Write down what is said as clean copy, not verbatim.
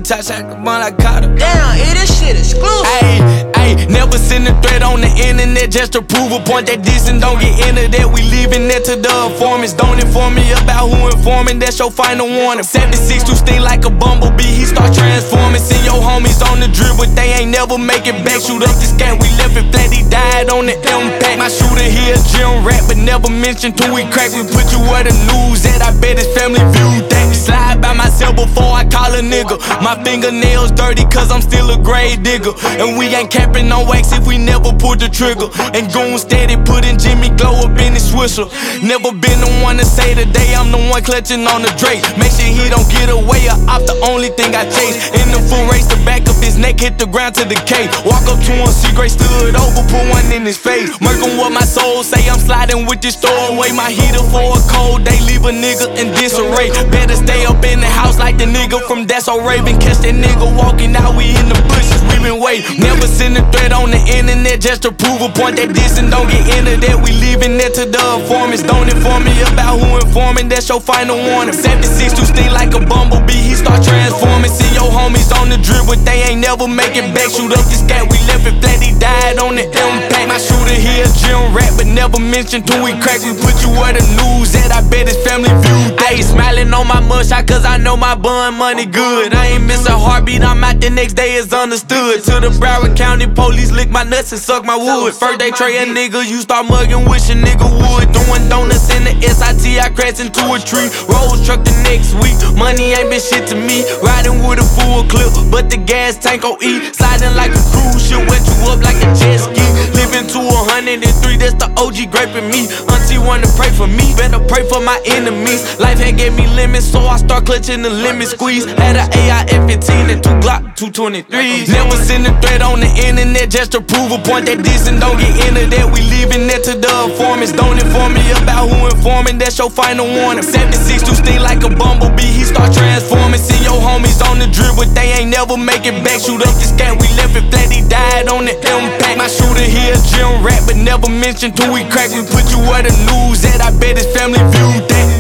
top shot the one I caught her. Damn, this shit exclusive. Ayy, never send a threat on the internet just to prove a point that this and don't get into that. We leaving that to the informants. Don't inform me about who informing, that's your final warning. 76 to sting like a bumblebee, he start transforming. Send your homies on the drip, but they ain't never make it back. Shoot up this cat, we left it flat, he died on the impact. My shooter here, gym rat, but never mentioned till we crack. We put you where the news at, I bet his family viewed that. Slide by myself before I call a nigga. My fingernails dirty cause I'm still a grave digger. And we ain't capping on wax if we never pulled the trigger. And goon steady putting Jimmy Glow up in his swisher. Never been the one to say today I'm the one clutching on the Drake. Make sure he don't get away or off the only thing I chase. In the full race, the back of his neck hit the ground to the K. Walk up to him, see Gray stood over, put one in his face. Murking what my soul say, I'm sliding with this throwaway. My heater for a cold day, leave a nigga in disarray. Better stay up in the house like the nigga from That's So Raven. Catch that nigga walking out, we in the bushes, we been waiting. Never send a threat on the internet just to prove a point that this and don't get into that. We leaving that to the informants. Don't inform me about who informing, that's your final warning. 76 to sting like a bumblebee, he start transforming. See your homies on the drip, but they ain't never make it back. Shoot up this cat, we left it flat, he died on the impact. My shooter here, gym rat, but never mentioned till we crack. We put you where the news at, I bet his family viewed that. I ain't smiling on my mugshot cause I know my bun money good. I ain't miss a heartbeat, I'm out the next day, it's understood. To the Broward County police lick my nuts and suck my wood. First they tray a nigga, you start mugging, wish a nigga would. Doing donuts in the SIT, I crashed into a tree. Rolls truck the next week, money ain't been shit to me. Riding with a full clip, but the gas tank on E. Sliding like a cruise ship, wet you up like a jet ski. Living to 103, that's the OG graping me. Auntie wanna pray for me, better pray for my enemies. Life had gave me limits, so I start clutching the limit squeeze. Had an AR-15 and 2 Glock 223s. Never send a threat on the internet just to prove a point that this and don't get into that. We leaving that to the informants. Don't inform me about who informing, that's your final warning. 76 to sting like a bumblebee, he start transforming. See your homies on the drip, but they ain't never make it back. Shoot up this cat, we left it flat, he died on the impact. My shooter here, gym rat, but never mentioned till we crack. We put you where the news at, I bet his family viewed that.